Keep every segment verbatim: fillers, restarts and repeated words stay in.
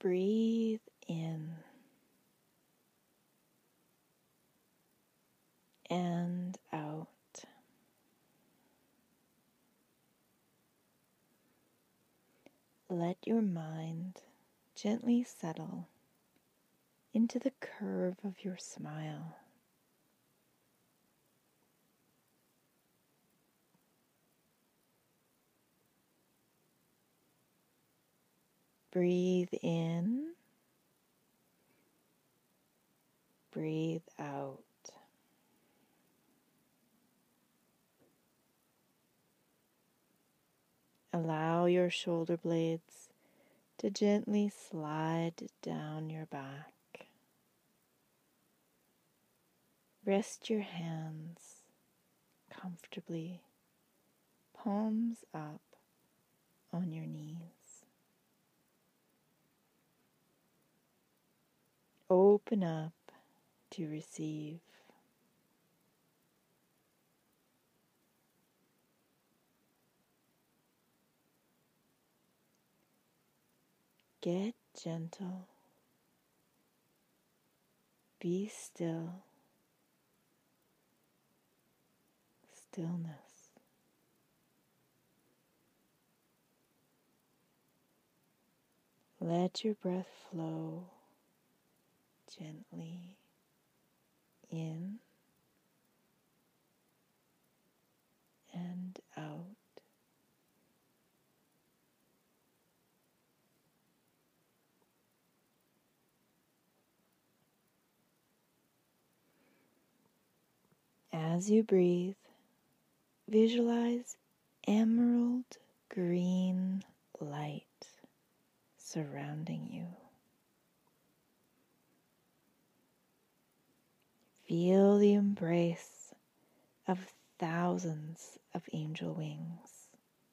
breathe in and out. Let your mind gently settle into the curve of your smile. Breathe in, breathe out. Allow your shoulder blades to gently slide down your back. Rest your hands comfortably, palms up on your knees. Open up to receive. Get gentle. Be still. Stillness. Let your breath flow gently in and out. As you breathe, visualize emerald green light surrounding you. Feel the embrace of thousands of angel wings,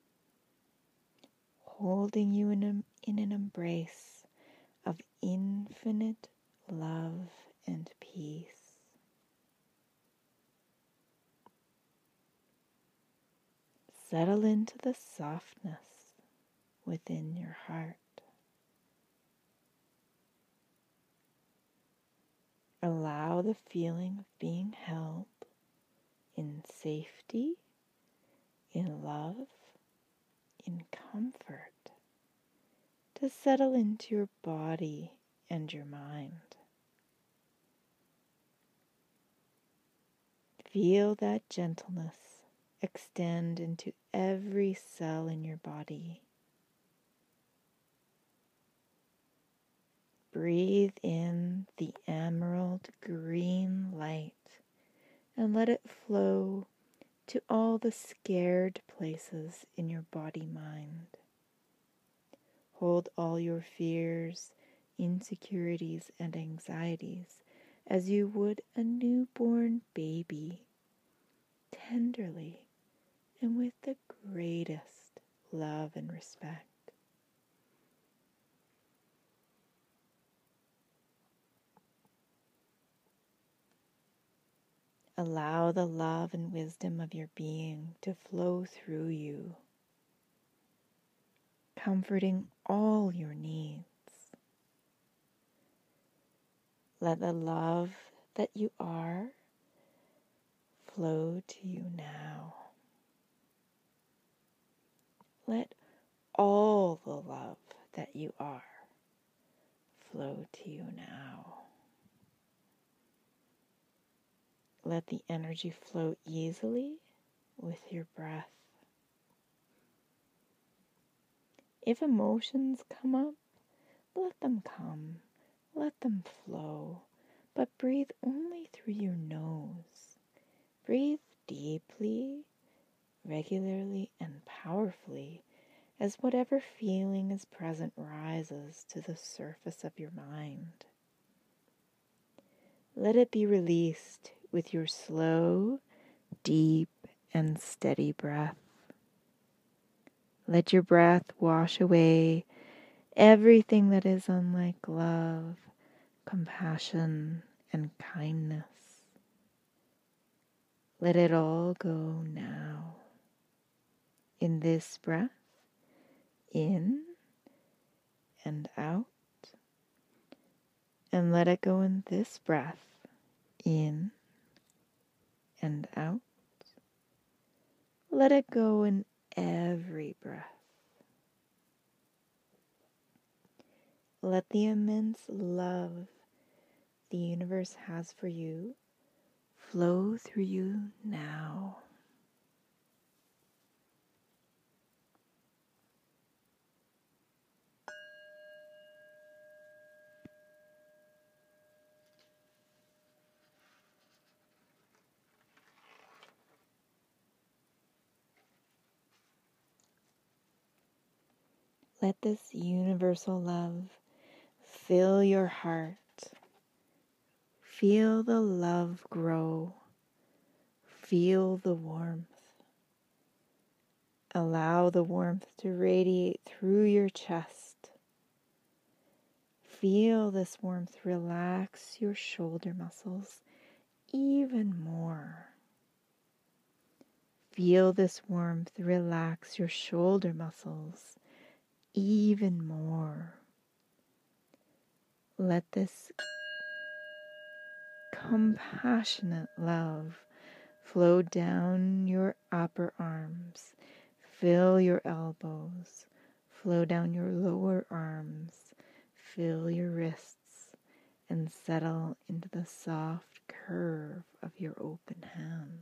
holding you in, a, in an embrace of infinite love and peace. Settle into the softness within your heart. Allow the feeling of being held in safety, in love, in comfort to settle into your body and your mind. Feel that gentleness extend into every cell in your body. Breathe in the emerald green light and let it flow to all the scared places in your body-mind. Hold all your fears, insecurities, and anxieties as you would a newborn baby, tenderly and with the greatest love and respect. Allow the love and wisdom of your being to flow through you, comforting all your needs. Let the love that you are flow to you now. Let all the love that you are flow to you now. Let the energy flow easily with your breath. If emotions come up, let them come, let them flow, but breathe only through your nose. Breathe deeply, regularly, and powerfully as whatever feeling is present rises to the surface of your mind. Let it be released with your slow, deep, and steady breath. Let your breath wash away everything that is unlike love, compassion, and kindness. Let it all go now. In this breath, in and out, And let it go in this breath, in and out. Let it go in every breath. Let the immense love the universe has for you flow through you now. Let this universal love fill your heart. Feel the love grow. Feel the warmth. Allow the warmth to radiate through your chest. Feel this warmth relax your shoulder muscles even more. Feel this warmth relax your shoulder muscles even more. Let this compassionate love flow down your upper arms, fill your elbows, flow down your lower arms, fill your wrists, and settle into the soft curve of your open hands.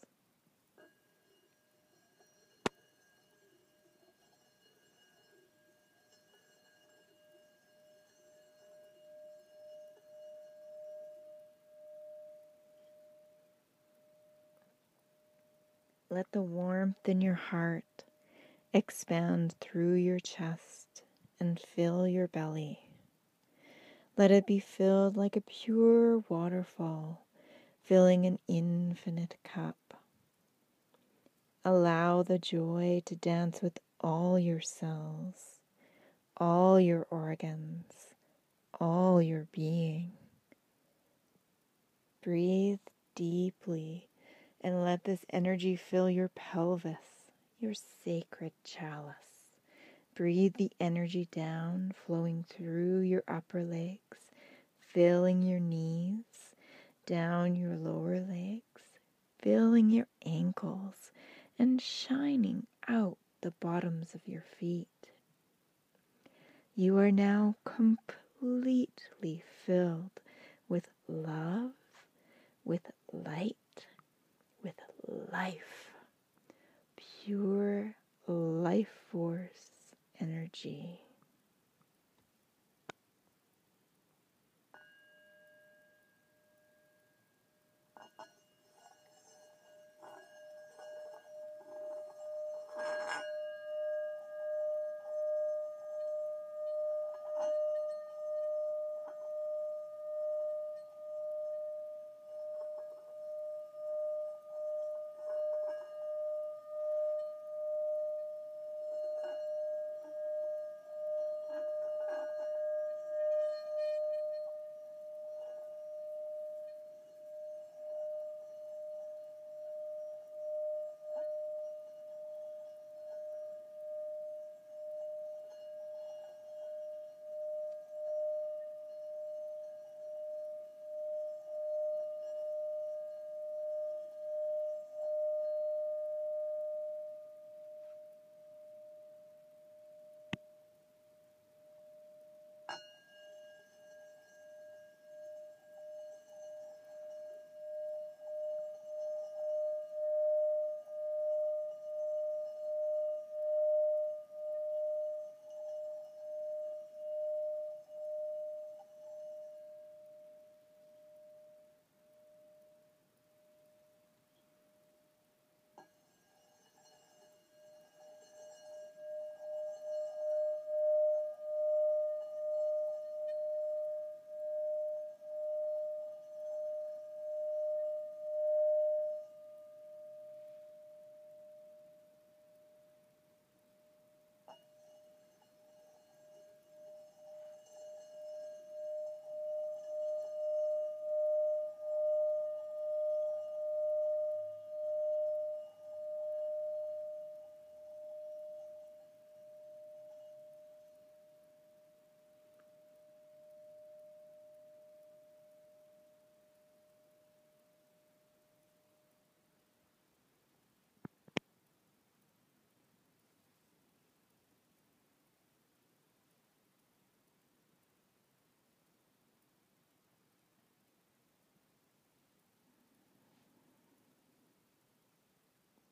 Let the warmth in your heart expand through your chest and fill your belly. Let it be filled like a pure waterfall, filling an infinite cup. Allow the joy to dance with all your cells, all your organs, all your being. Breathe deeply and let this energy fill your pelvis, your sacred chalice. Breathe the energy down, flowing through your upper legs, filling your knees, down your lower legs, filling your ankles, and shining out the bottoms of your feet. You are now completely filled with love, with light, with life, pure life force energy.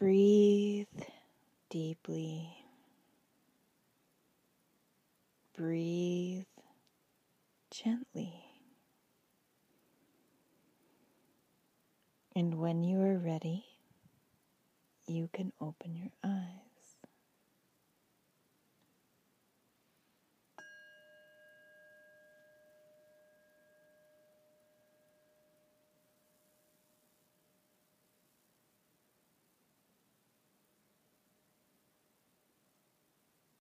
Breathe deeply. Breathe gently. And when you are ready, you can open your eyes.